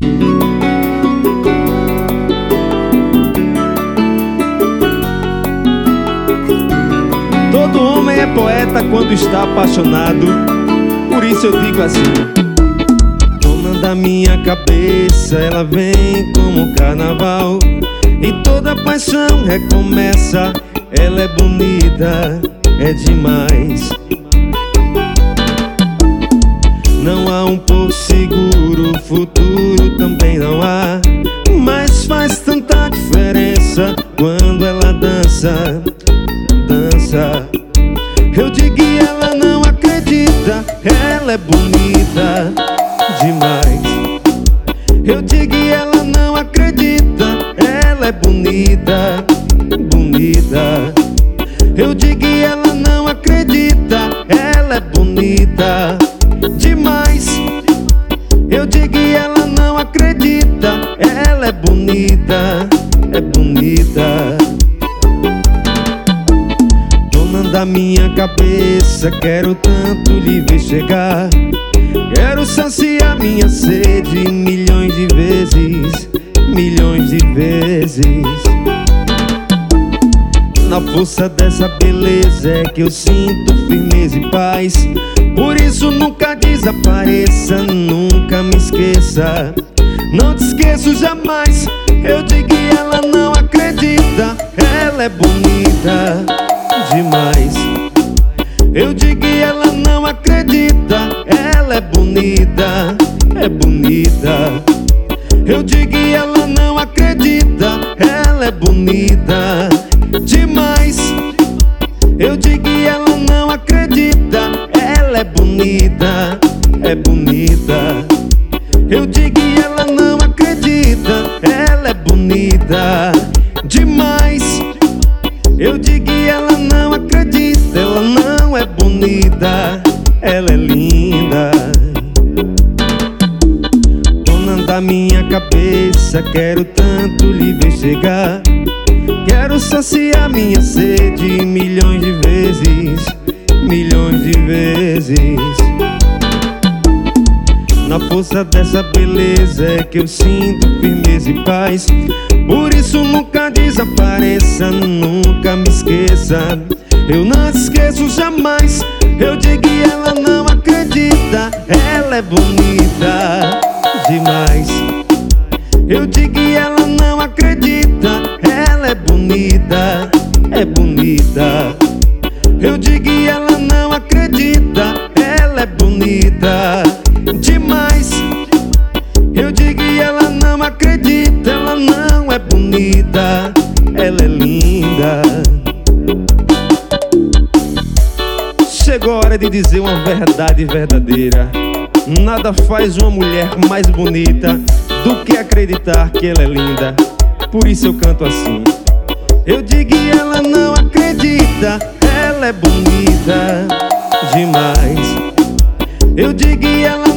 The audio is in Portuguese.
Todo homem é poeta quando está apaixonado. Por isso eu digo assim: dona da minha cabeça, ela vem como carnaval, e toda paixão recomeça. Ela é bonita, é demais. Não há um porto seguro, futuro também não há, mas faz tanta diferença quando ela dança, dança. Eu digo e ela não acredita, ela é bonita demais. Eu digo e ela não acredita, ela é bonita, bonita. Eu digo e ela não acredita, ela é bonita demais. Eu digo e ela não acredita, ela é bonita, é bonita. Dona da minha cabeça, quero tanto lhe ver chegar. Quero saciar minha sede milhões de vezes, milhões de vezes. Na força dessa beleza é que eu sinto firmeza e paz. Por isso nunca desapareça, nunca me esqueça. Não te esqueço jamais. Eu digo e ela não acredita, ela é bonita demais. Eu digo e ela não acredita, ela é bonita, é bonita. Eu digo e ela não acredita, ela é bonita demais. Eu digo e ela não acredita, ela é bonita, é bonita. Eu digo e ela não acredita, ela é bonita demais. Eu digo e ela não acredita, ela não é bonita, ela é linda. Dona da minha cabeça, quero tanto lhe ver chegar. Quero saciar minha sede milhões de vezes, milhões de vezes. Na força dessa beleza é que eu sinto firmeza e paz. Por isso nunca desapareça, nunca me esqueça. Eu não te esqueço jamais. Eu digo e ela não acredita, ela é bonita demais. Eu digo e ela não acredita, ela é bonita, é bonita. Eu digo e ela não acredita, ela é bonita demais. Eu digo e ela não acredita, ela não é bonita, ela é linda. Chegou a hora de dizer uma verdade verdadeira. Nada faz uma mulher mais bonita do que acreditar que ela é linda. Por isso eu canto assim. Eu digo e ela não acredita, ela é bonita demais. Eu digo e ela